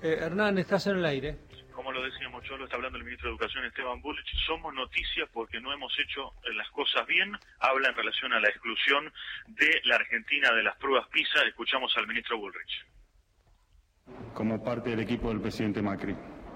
Hernán, estás en el aire. Como lo decíamos, yo lo está hablando el ministro de Educación, Esteban Bullrich, somos noticia porque no hemos hecho las cosas bien. Habla en relación a la exclusión de la Argentina de las pruebas PISA. Escuchamos al ministro Bullrich. Como parte del equipo del presidente Macri,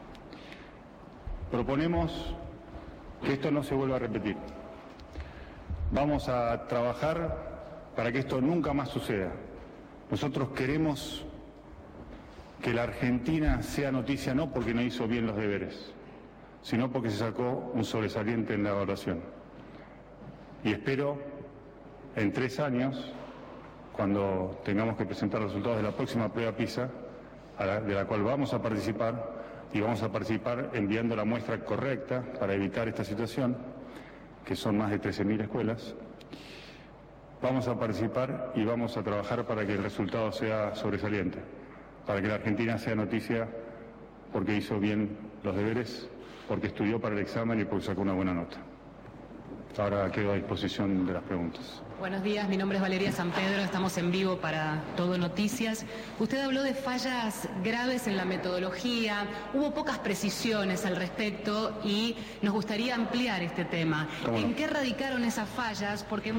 proponemos que esto no se vuelva a repetir. Vamos a trabajar para que esto nunca más suceda. Nosotros queremos que la Argentina sea noticia no porque no hizo bien los deberes, sino porque se sacó un sobresaliente en la evaluación. Y espero, en 3 años, cuando tengamos que presentar los resultados de la próxima prueba PISA, de la cual vamos a participar, y vamos a participar enviando la muestra correcta para evitar esta situación, que son más de 13.000 escuelas. Vamos a participar y vamos a trabajar para que el resultado sea sobresaliente, para que la Argentina sea noticia porque hizo bien los deberes, porque estudió para el examen y porque sacó una buena nota. Ahora quedo a disposición de las preguntas. Buenos días, mi nombre es Valeria San Pedro, estamos en vivo para Todo Noticias. Usted habló de fallas graves en la metodología, hubo pocas precisiones al respecto y nos gustaría ampliar este tema. ¿En qué radicaron esas fallas? Porque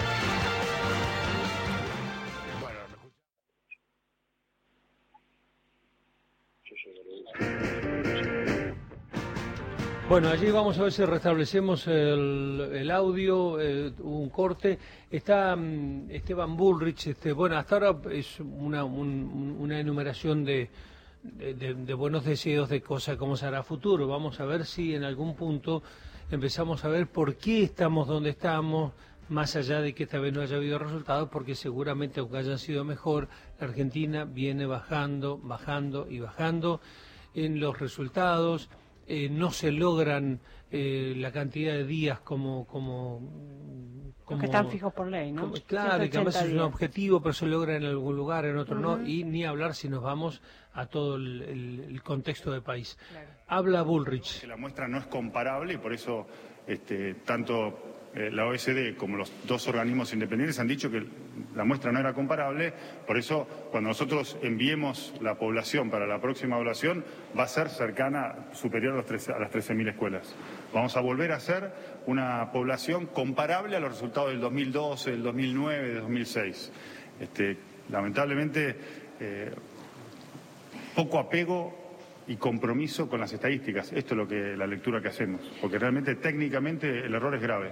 Bueno, allí vamos a ver si restablecemos el audio, un corte. Está Esteban Bullrich, bueno, hasta ahora es una enumeración de buenos deseos de cosas como será futuro. Vamos a ver si en algún punto empezamos a ver por qué estamos donde estamos, más allá de que esta vez no haya habido resultados, porque seguramente aunque hayan sido mejor, la Argentina viene bajando en los resultados. No se logran la cantidad de días como que están fijos por ley, ¿no? Claro, y que además es un objetivo, pero se logra en algún lugar, en otro no, y ni hablar si nos vamos a todo el contexto del país. Claro. Habla Bullrich. Que la muestra no es comparable y por eso tanto la OECD como los 2 organismos independientes han dicho que la muestra no era comparable. Por eso, cuando nosotros enviemos la población para la próxima evaluación, va a ser cercana, superior a las 13.000 escuelas. Vamos a volver a hacer una población comparable a los resultados del 2012, del 2009, del 2006. Lamentablemente, poco apego y compromiso con las estadísticas. Esto es la lectura que hacemos, porque realmente técnicamente el error es grave.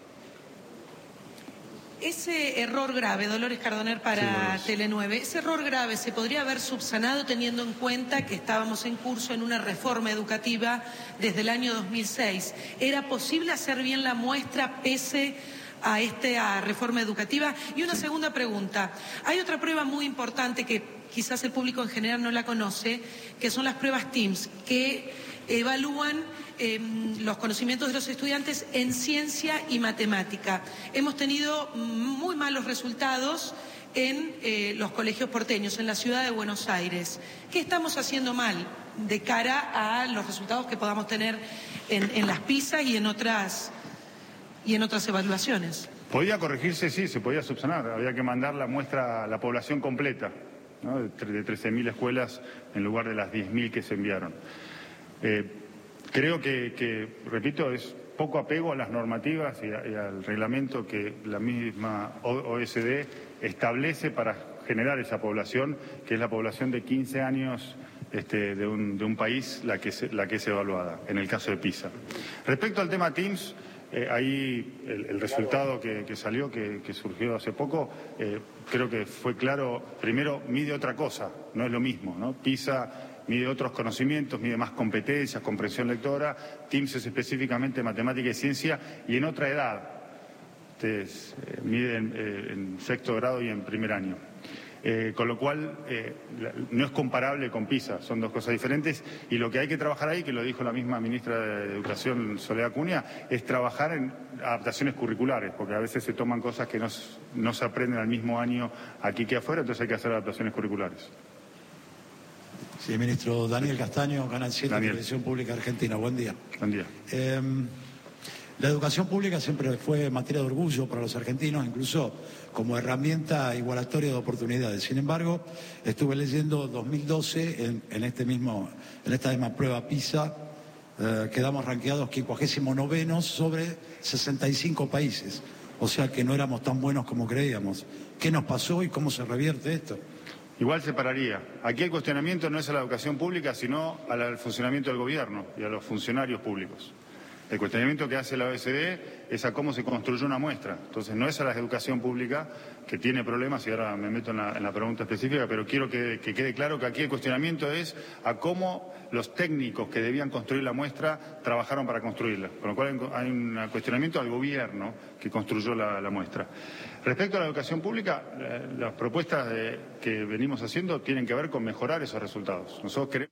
Ese error grave, Dolores Cardoner para Tele9, ese error grave se podría haber subsanado teniendo en cuenta que estábamos en curso en una reforma educativa desde el año 2006. ¿Era posible hacer bien la muestra pese a esta reforma educativa? Y una segunda pregunta. Hay otra prueba muy importante que quizás el público en general no la conoce, que son las pruebas TIMSS, que evalúan los conocimientos de los estudiantes en ciencia y matemática. Hemos tenido muy malos resultados en los colegios porteños, en la ciudad de Buenos Aires. ¿Qué estamos haciendo mal de cara a los resultados que podamos tener en las PISA y en otras evaluaciones? Podía corregirse, sí, se podía subsanar. Había que mandar la muestra a la población completa, ¿no? De 13.000 escuelas en lugar de las 10.000 que se enviaron. Creo que, repito, es poco apego a las normativas y al reglamento que la misma OECD establece para generar esa población, que es la población de 15 años de un país la que es evaluada, en el caso de PISA. Respecto al tema TIMSS, ahí el resultado que salió, que surgió hace poco, creo que fue claro. Primero, mide otra cosa, no es lo mismo, ¿no? PISA mide otros conocimientos, mide más competencias, comprensión lectora. TIMSS es específicamente matemática y ciencia y en otra edad. Ustedes miden en 6º grado y en primer año. Con lo cual no es comparable con PISA, son 2 cosas diferentes, y lo que hay que trabajar ahí, que lo dijo la misma ministra de Educación, Soledad Cunha, es trabajar en adaptaciones curriculares, porque a veces se toman cosas que no se aprenden al mismo año aquí que afuera, entonces hay que hacer adaptaciones curriculares. Sí, ministro. Daniel Castaño, Canal 7, Televisión Pública Argentina. Buen día. Buen día. La educación pública siempre fue materia de orgullo para los argentinos, incluso como herramienta igualatoria de oportunidades. Sin embargo, estuve leyendo 2012 en esta misma prueba PISA, quedamos rankeados 59 sobre 65 países. O sea que no éramos tan buenos como creíamos. ¿Qué nos pasó y cómo se revierte esto? Igual separaría. Aquí el cuestionamiento no es a la educación pública, sino al funcionamiento del gobierno y a los funcionarios públicos. El cuestionamiento que hace la OECD es a cómo se construyó una muestra. Entonces no es a la educación pública, que tiene problemas, y ahora me meto en la pregunta específica, pero quiero que quede claro que aquí el cuestionamiento es a cómo los técnicos que debían construir la muestra trabajaron para construirla. Con lo cual hay un cuestionamiento al gobierno que construyó la muestra. Respecto a la educación pública, las propuestas que venimos haciendo tienen que ver con mejorar esos resultados. Nosotros queremos...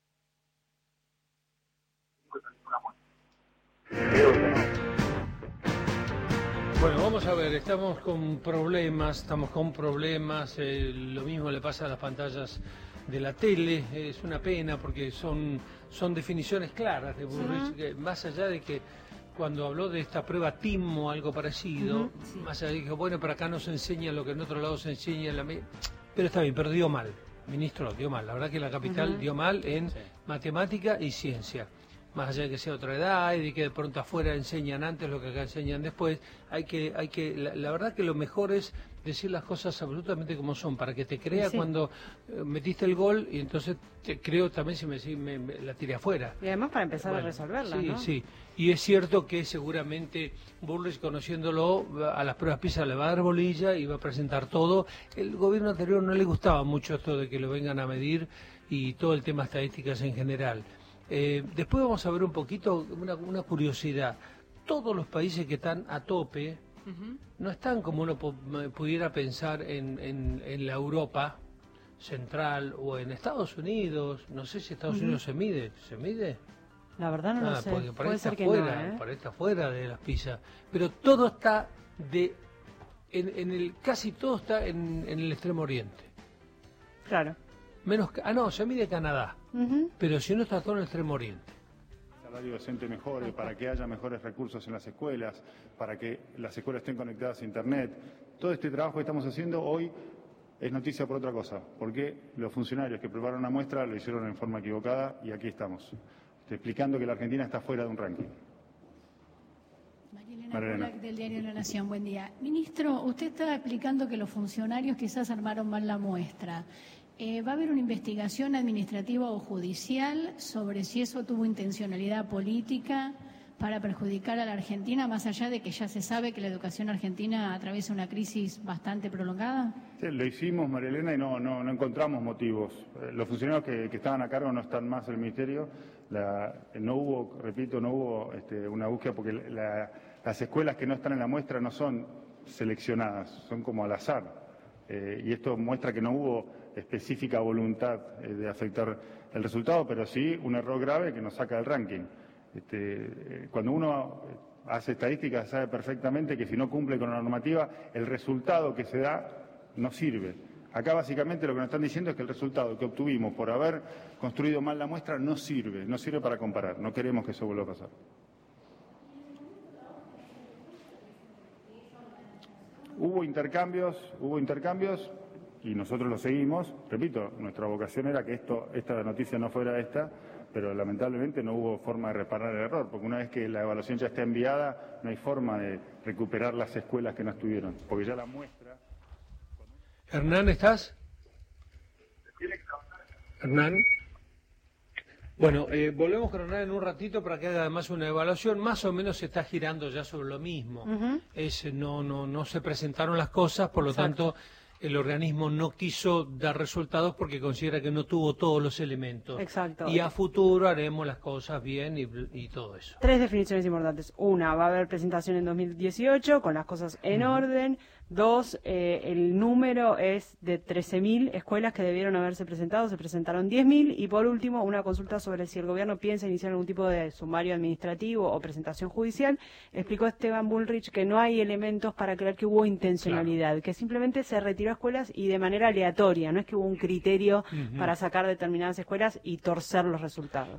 Bueno, vamos a ver, estamos con problemas, lo mismo le pasa a las pantallas de la tele, es una pena porque son definiciones claras de Bullrich, más allá de que cuando habló de esta prueba TIM o algo parecido, más allá de que, bueno, pero acá no se enseña lo que en otro lado se enseña, pero está bien, pero dio mal, ministro, dio mal, la verdad que la capital dio mal en matemática y ciencia. Más allá de que sea otra edad y de que de pronto afuera enseñan antes lo que acá enseñan después, la verdad que lo mejor es decir las cosas absolutamente como son, para que te crea cuando metiste el gol y entonces te creo también si me la tiré afuera. Y además para empezar a resolverla, ¿no? Sí, y es cierto que seguramente Bullrich, conociéndolo, a las pruebas PISA le va a dar bolilla y va a presentar todo. El gobierno anterior no le gustaba mucho esto de que lo vengan a medir y todo el tema estadísticas en general. Después vamos a ver un poquito una curiosidad. Todos los países que están a tope no están como uno pudiera pensar en la Europa central o en Estados Unidos. No sé si Estados Unidos se mide. ¿Se mide? La verdad no lo sé. Puede ser que no, para está fuera de las PISA. Pero todo está casi todo está en el Extremo Oriente. Claro. Menos, se mide Canadá, pero si no está todo en el Extremo Oriente. El salario docente mejore, para que haya mejores recursos en las escuelas, para que las escuelas estén conectadas a Internet. Todo este trabajo que estamos haciendo hoy es noticia por otra cosa, porque los funcionarios que prepararon la muestra lo hicieron en forma equivocada y aquí estamos, explicando que la Argentina está fuera de un ranking. Marilena Polak, del diario La Nación, buen día. Ministro, usted estaba explicando que los funcionarios quizás armaron mal la muestra. ¿Va a haber una investigación administrativa o judicial sobre si eso tuvo intencionalidad política para perjudicar a la Argentina, más allá de que ya se sabe que la educación argentina atraviesa una crisis bastante prolongada? Sí, lo hicimos, María Elena, y no encontramos motivos. Los funcionarios que estaban a cargo no están más en el Ministerio. No hubo una búsqueda porque las escuelas que no están en la muestra no son seleccionadas, son como al azar. Y esto muestra que no hubo específica voluntad de afectar el resultado, pero sí un error grave que nos saca del ranking. Cuando uno hace estadísticas sabe perfectamente que si no cumple con la normativa, el resultado que se da no sirve. Acá básicamente lo que nos están diciendo es que el resultado que obtuvimos por haber construido mal la muestra no sirve para comparar. No queremos que eso vuelva a pasar. Hubo intercambios y nosotros lo seguimos. Repito, nuestra vocación era que esta noticia no fuera esta, pero lamentablemente no hubo forma de reparar el error, porque una vez que la evaluación ya está enviada, no hay forma de recuperar las escuelas que no estuvieron, porque ya la muestra... Hernán, ¿estás? Hernán. Bueno, volvemos con Hernán en un ratito para que haga además una evaluación. Más o menos se está girando ya sobre lo mismo. No se presentaron las cosas, por lo tanto el organismo no quiso dar resultados porque considera que no tuvo todos los elementos. Exacto. Y a futuro haremos las cosas bien y todo eso. 3 definiciones importantes. 1, va a haber presentación en 2018 con las cosas en orden. 2, el número es de 13.000 escuelas que debieron haberse presentado, se presentaron 10.000. Y por último, una consulta sobre si el gobierno piensa iniciar algún tipo de sumario administrativo o presentación judicial. Explicó Esteban Bullrich que no hay elementos para creer que hubo intencionalidad, que simplemente se retiró escuelas y de manera aleatoria, no es que hubo un criterio para sacar determinadas escuelas y torcer los resultados.